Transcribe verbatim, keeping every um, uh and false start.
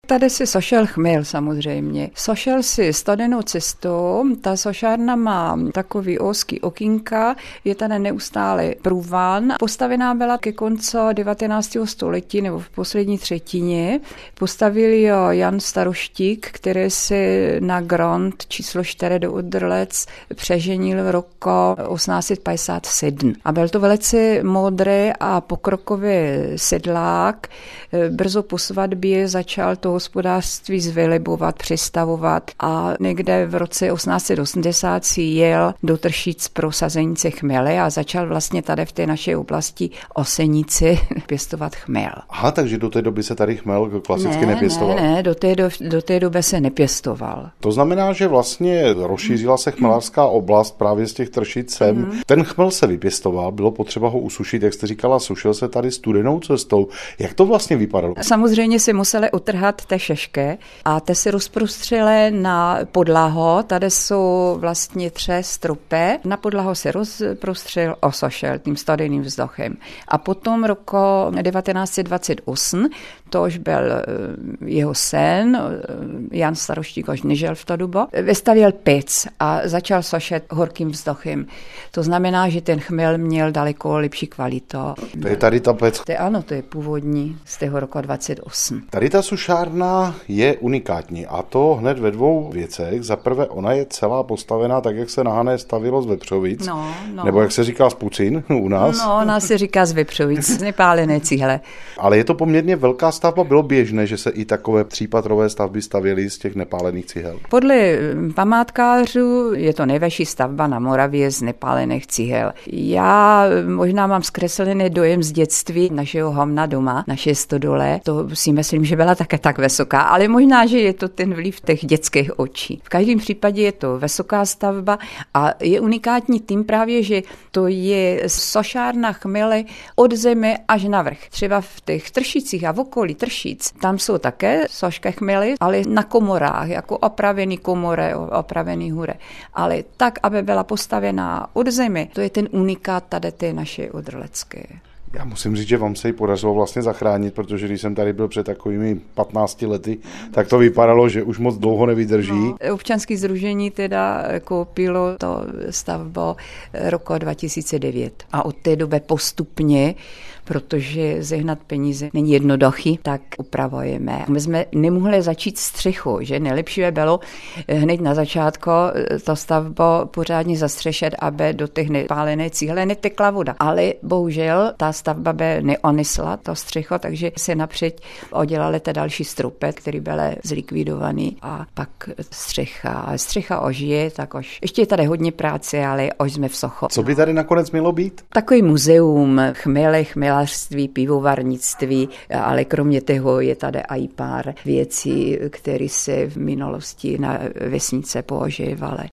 tady si sošel chmel samozřejmě. Sošel si studenou cestou, ta sošárna má takový úzký okýnka, je tady neustále průvan. Postavená byla ke konci devatenáctého století nebo v poslední třetině. Postavil jo Jan Staroštík, který si na grant číslo čtyři do Udrlec přeženil v roku osmnáct set padesát sedm. A byl to velice modrý a pokrokový sedlák. Brzo po svatbě začal to hospodářství zvylibovat, přestavovat a někde v roce osmnáct set osmdesát si jel do Tršic pro sazenice chmele a začal vlastně tady v té naší oblasti Osenici pěstovat chmel. Aha, takže do té doby se tady chmel klasicky ne, nepěstoval? Ne, ne, do té, do, do té doby se nepěstoval. To znamená, že vlastně rozšířila se chmelařská oblast právě z těch Tršic sem. Mm. Ten chmel se vypěstoval, bylo potřeba ho usušit, jak jste říkala, sušil se tady studenou cestou. Jak to vlastně vypadalo? Samozřejmě si museli utrhat té šešky a te si rozprostřeli na podlahu. Tady jsou vlastně tři strupy. Na podlahu se rozprostřel, osošel tím studeným vzdochem. A potom roku devatenáct set dvacet osm, to už byl jeho sen, Jan Staroštík už nežil v to dobu, vystavěl pec a začal sošet horkým vzdochem. To znamená, že ten chmel měl daleko lepší kvalitu. To je tady ta pec? To je, ano, to je původní z toho roku dvacet osm. Tady ta sušárna je unikátní a to hned ve dvou věcech. Za prvé, ona je celá postavená tak, jak se na Hané stavilo z vepřovic, no, no. nebo jak se říká z Pucin u nás. No, ona se říká z vepřovic, z nepálené cihle. Ale je to poměrně velká stavba, bylo běžné, že se i takové třípatrové stavby stavěly z těch nepálených cihel. Podle památkářů je to nejvyšší stavba na Moravě z nepálených cihel. Já možná mám zkreslený dojem z dětství našeho homna doma, naše stodole. To si myslím, že byla také tak vysoká, ale možná, že je to ten vliv těch dětských očí. V každém případě je to vysoká stavba a je unikátní tím právě, že to je sošárna chmele od zemi až na vrch. Třeba v těch Tršicích a v okolí Tršic, tam jsou také sošky chmely, ale na komorách, jako opravený komory, opravený hure. Ale tak, aby byla postavená od zemi, to je ten unikát tady té naše odrlecké. Já musím říct, že vám se ji podařilo vlastně zachránit, protože když jsem tady byl před takovými patnácti lety, tak to vypadalo, že už moc dlouho nevydrží. No, občanské sdružení teda koupilo to stavbu roku dva tisíce devět a od té doby postupně, protože zehnat peníze není jednoduchý, tak upravujeme. My jsme nemohli začít střechu, že nejlepší bylo hned na začátku to stavbu pořádně zastřešet, aby do těch nepálené cíhle netekla voda. Ale bohužel ta stavba by neonisla to střecho, takže se napřed odělaly ty další strupy, které byly zlikvidované a pak střecha. A střecha ožije, tak už ještě je tady hodně práce, ale už jsme v socho. Co by tady nakonec mělo být? Takový muzeum chmele, chmelařství, pivovarnictví, ale kromě toho je tady i pár věcí, které se v minulosti na vesnice používaly.